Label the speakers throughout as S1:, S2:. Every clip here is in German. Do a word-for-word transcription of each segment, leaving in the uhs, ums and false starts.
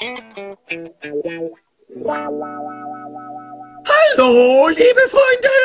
S1: Hallo, liebe Freunde!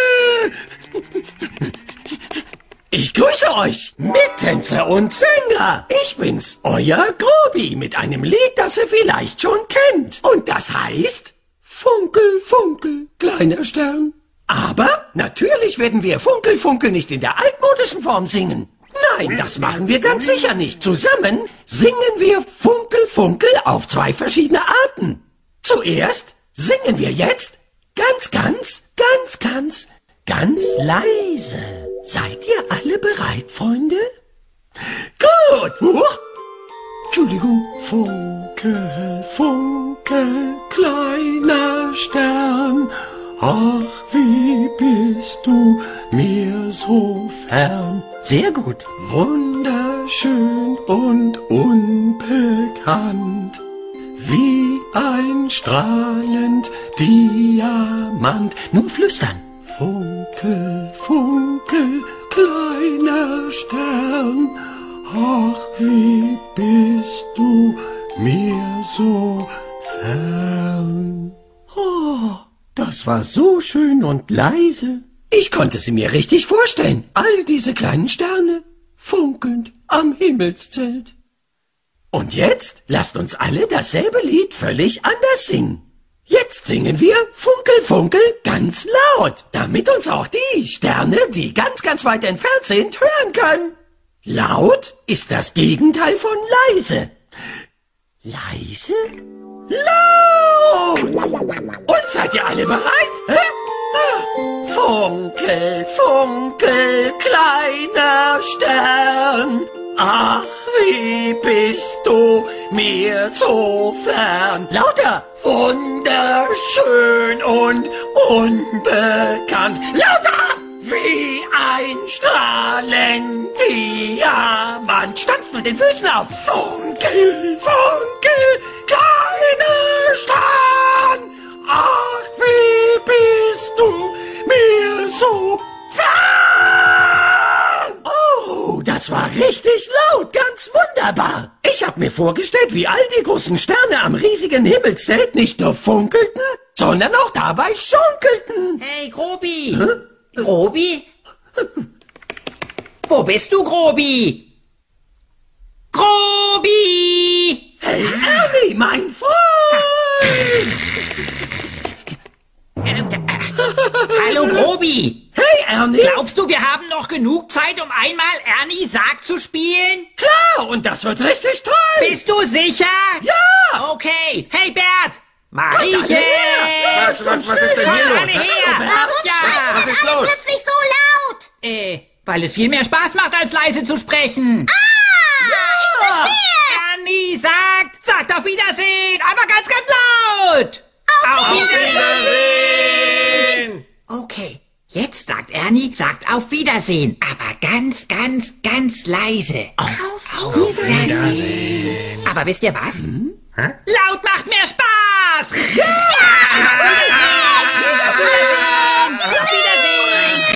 S1: Ich grüße euch, Mittänzer und Sänger. Ich bin's, euer Grobi, mit einem Lied, das ihr vielleicht schon kennt. Und das heißt Funkel, Funkel, kleiner Stern. Aber natürlich werden wir Funkel, Funkel nicht in der altmodischen Form singen. Nein, das machen wir ganz sicher nicht. Zusammen singen wir Funkel, Funkel auf zwei verschiedene Arten. Zuerst singen wir jetzt ganz, ganz, ganz, ganz, ganz leise. Seid ihr alle bereit, Freunde? Gut! Huch. Entschuldigung. Funkel, Funkel, kleiner Stern. Ach, wie bist du mir so fern? Sehr gut. Wunderschön und unbekannt. Wie ein strahlend Diamant. Nur flüstern. Funkel, Funkel, kleiner Stern, ach, wie bist du mir so fern. Oh, das war so schön und leise. Ich konnte sie mir richtig vorstellen, all diese kleinen Sterne, funkelnd am Himmelszelt. Und jetzt lasst uns alle dasselbe Lied völlig anders singen. Jetzt singen wir Funkel, Funkel ganz laut, damit uns auch die Sterne, die ganz, ganz weit entfernt sind, hören können. Laut ist das Gegenteil von leise. Leise? Laut! Und seid ihr alle bereit? Hä? Funkel, Funkel, kleiner Stern. Ach, wie bist du mir so fern? Lauter! Wunderschön und unbekannt. Lauter! Wie ein strahlend Diamant. Stampft mit den Füßen auf. Funkel, Funkel, kleiner Stern. Ach, wie bist du mir so fern? Oh, das war richtig laut, ganz wunderbar. Ich hab mir vorgestellt, wie all die großen Sterne am riesigen Himmelszelt nicht nur funkelten, sondern auch dabei schunkelten.
S2: Hey, Grobi!
S1: Hä?
S2: Grobi? Wo bist du, Grobi? Grobi!
S1: Hey, Ernie, mein Freund!
S2: Hallo, Grobi!
S1: Hey, Ernie!
S2: Glaubst du, wir haben noch genug Zeit, um einmal Ernie sagt zu spielen?
S1: Klar, und das wird richtig toll!
S2: Bist du sicher?
S1: Ja!
S2: Okay. Hey, Bert! Mariechen!
S1: her!
S3: Was, was, was ist denn hier
S2: Komm
S3: los?
S2: alle her!
S4: Warum
S2: Ja.
S4: schreien
S3: Was
S4: denn
S3: ist
S4: alle
S3: los?
S4: plötzlich so laut?
S2: Äh, weil es viel mehr Spaß macht, als leise zu sprechen.
S4: Ah, ich verstehe.
S2: Ernie sagt, sagt auf Wiedersehen, aber ganz, ganz laut. Auf,
S3: Wiedersehen!
S2: Okay, jetzt sagt Ernie, sagt auf Wiedersehen, aber ganz, ganz, ganz leise. Auf, auf Wiedersehen. Aber wisst ihr was?
S3: Hä?
S2: Laut macht mehr Spaß.
S1: Ja!